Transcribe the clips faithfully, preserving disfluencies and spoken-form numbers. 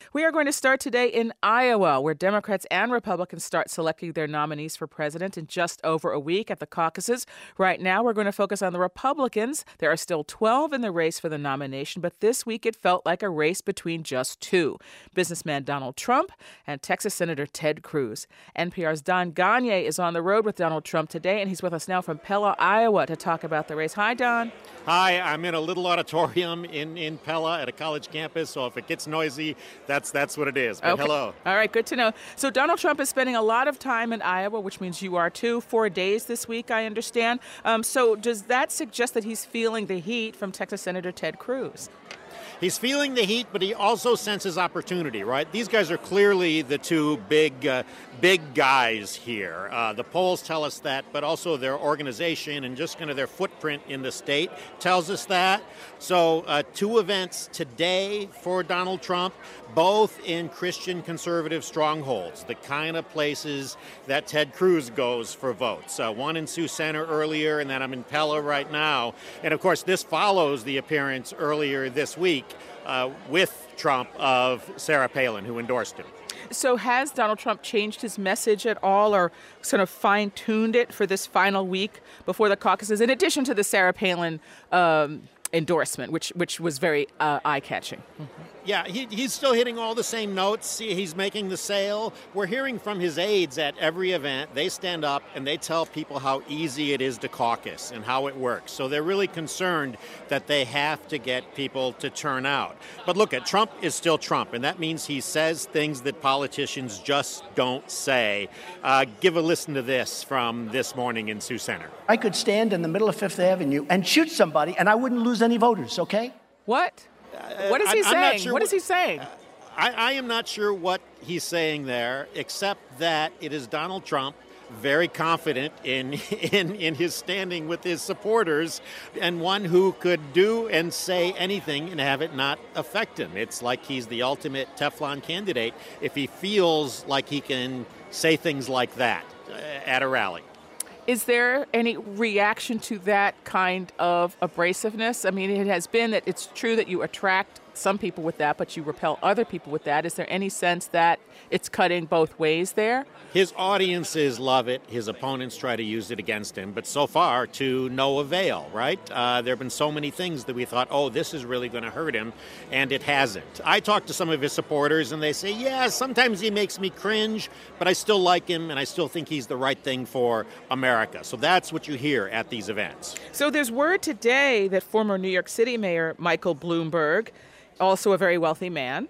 We are going to start today in Iowa, where Democrats and Republicans start selecting their nominees for president in just over a week at the caucuses. Right now, we're going to focus on the Republicans. There are still twelve in the race for the nomination, but this week it felt like a race between just two, businessman Donald Trump and Texas Senator Ted Cruz. N P R's Don Gonyea is on the road with Donald Trump today, and he's with us now from Pella, Iowa, to talk about the race. Hi, Don. Hi, I'm in a little auditorium in, in Pella at a college campus, so if it gets noisy, that's that's what it is. But okay. Hello. All right, good to know. So Donald Trump is spending a lot of time in Iowa, which means you are too, four days this week, I understand. Um, so does that suggest that he's feeling the heat from Texas Senator Ted Cruz? He's feeling the heat, but he also senses opportunity, right? These guys are clearly the two big uh, big guys here. Uh, the polls tell us that, but also their organization and just kind of their footprint in the state tells us that. So uh, two events today for Donald Trump, both in Christian conservative strongholds, the kind of places that Ted Cruz goes for votes. Uh, one in Sioux Center earlier, and then I'm in Pella right now. And of course, this follows the appearance earlier this week uh, with Trump of Sarah Palin, who endorsed him. So has Donald Trump changed his message at all or sort of fine-tuned it for this final week before the caucuses, in addition to the Sarah Palin um, endorsement, which which was very uh, eye-catching? Mm-hmm. Yeah, he, he's still hitting all the same notes. He's making the sale. We're hearing from his aides at every event. They stand up and they tell people how easy it is to caucus and how it works. So they're really concerned that they have to get people to turn out. But look, at Trump is still Trump, and that means he says things that politicians just don't say. Uh, give a listen to this from this morning in Sioux Center. I could stand in the middle of Fifth Avenue and shoot somebody, and I wouldn't lose any voters, okay? What? What is he I'm saying? Sure what is he saying? I, I am not sure what he's saying there, except that it is Donald Trump, very confident in, in in his standing with his supporters, and one who could do and say anything and have it not affect him. It's like he's the ultimate Teflon candidate if he feels like he can say things like that at a rally. Is there any reaction to that kind of abrasiveness? I mean, it has been that it's true that you attract some people with that, but you repel other people with that. Is there any sense that it's cutting both ways there? His audiences love it. His opponents try to use it against him, but so far to no avail, right? Uh, there have been so many things that we thought, oh, this is really going to hurt him, and it hasn't. I talked to some of his supporters, and they say, yeah, sometimes he makes me cringe, but I still like him, and I still think he's the right thing for America. So that's what you hear at these events. So there's word today that former New York City Mayor Michael Bloomberg, also a very wealthy man,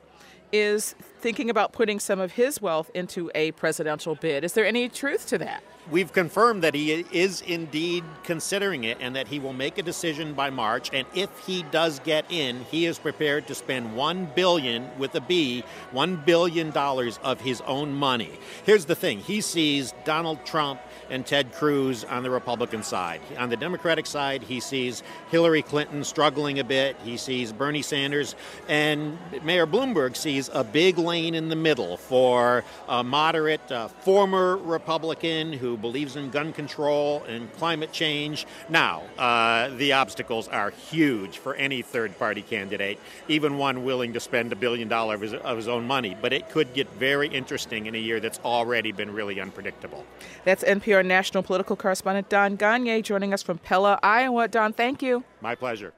is thinking about putting some of his wealth into a presidential bid. Is there any truth to that? We've confirmed that he is indeed considering it and that he will make a decision by March. And if he does get in, he is prepared to spend one billion dollars with a B, one billion dollars of his own money. Here's the thing. He sees Donald Trump and Ted Cruz on the Republican side. On the Democratic side, he sees Hillary Clinton struggling a bit. He sees Bernie Sanders. And Mayor Bloomberg sees a big lane in the middle for a moderate uh, former Republican who believes in gun control and climate change. Now, uh, the obstacles are huge for any third-party candidate, even one willing to spend a billion dollars of his, of his own money. But it could get very interesting in a year that's already been really unpredictable. That's N P R national political correspondent Don Gonyea joining us from Pella, Iowa. Don, thank you. My pleasure.